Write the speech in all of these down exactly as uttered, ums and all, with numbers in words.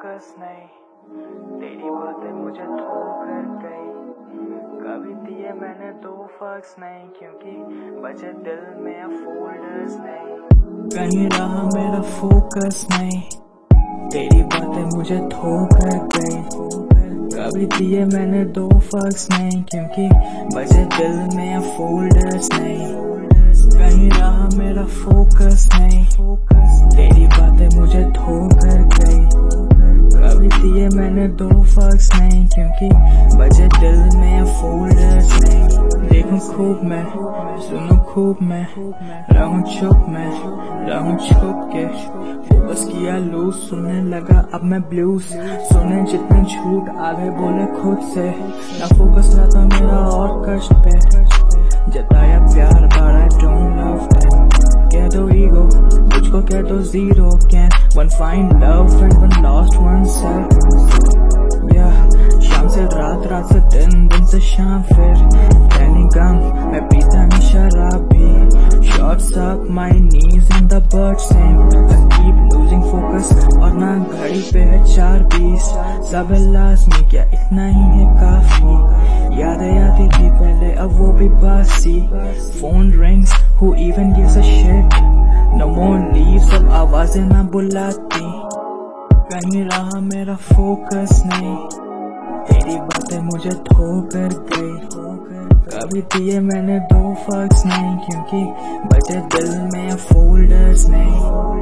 Focus नहीं, तेरी बातें मुझे थोक कर गई। कभी दिए मैंने दो फर्क्स नहीं, क्योंकि बचे दिल में अब फोल्डर्स नहीं। कहीं रहा मेरा फोकस नहीं, तेरी बातें मुझे थोक कर गई। कभी दिए मैंने दो फर्क्स नहीं, क्योंकि बचे दिल में अब फोल्डर्स नहीं। कहीं रहा मेरा फोकस नहीं, तेरी बातें मुझे थोक कर गई। कभी दिए मैंने दो फर्क्स नहीं, क्योंकि बचे दिल में अब फोल्डर्स नहीं। देखूं खूब मैं, सुनूं खूब मैं, रहूं चुप मैं, रहूं छुप के। फोकस किया लूज, सुनने लगा अब मैं ब्लूज। सुने जितने झूठ आधे बोले खुद से। ना फोकस रहता मेरा और कष्ट पे, जताया प्यार but I don't love them। कह दो ईगो, मुझको कह दो zero. Can one find love when one lost oneself? Yeah, शाम से रात, रात से दिन, दिन से शाम फिर। Any gum, मैं पीता नहीं शराब भी। Shots up my knees and the birds sing। I keep losing focus और ना घड़ी पे है चार बीस। सब लाज़मी, क्या इतना ही है काफी? यादें आती थी पहले, अब वो भी बासी। Phone rings, who even gives a shit? No more leaves, अब आवाजें ना बुलाती। कहीं रहा मेरा फोकस नहीं, तेरी बातें मुझे थोक कर गई। कभी दिए मैंने दो फर्क्स नहीं, क्योंकि बचे दिल में फोल्डर्स नहीं।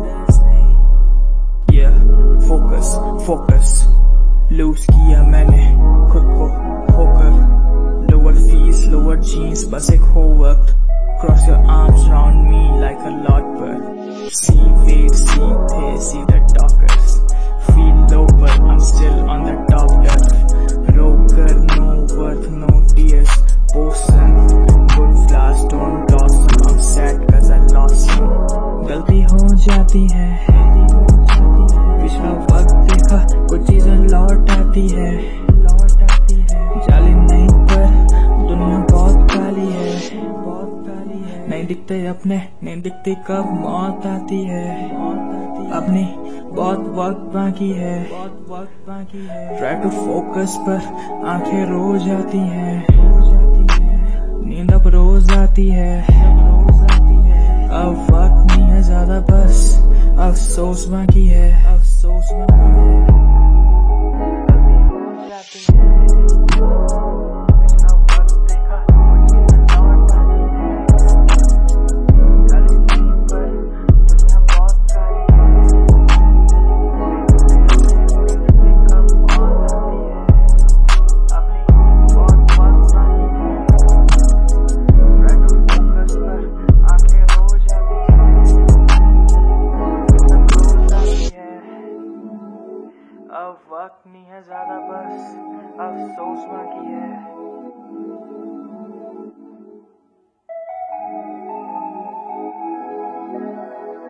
Yeah, फोकस फोकस लूज किया मैंने खुद को होकर। लोअर फीस, लोअर जीन्स, बस एक हो वक्त। Cross your arms round me like a lot, but see waves, see थे, see the talkers. Feel low, but I'm still on the top turf. Roker, no worth, no tears. Potion, good flowers don't blossom. I'm sad cause I lost some. गलती हो जाती है, पिछला वक्त देखा, कुछ चीजें लौट आती है। जाली नहीं पर दुनिया बहुत काली है। नहीं दिखते अपने, नहीं दिखती कब मौत आती है। अपनी बहुत वक्त बाकी है, ट्राई टू फोकस पर आंखें रो जाती हैं। नींद अब रोज आती है, अब वक्त नहीं है ज्यादा, बस अफसोस बाकी है। अफसोस बाकी है। अब वक्त नहीं है ज्यादा, बस अफसोस बाकी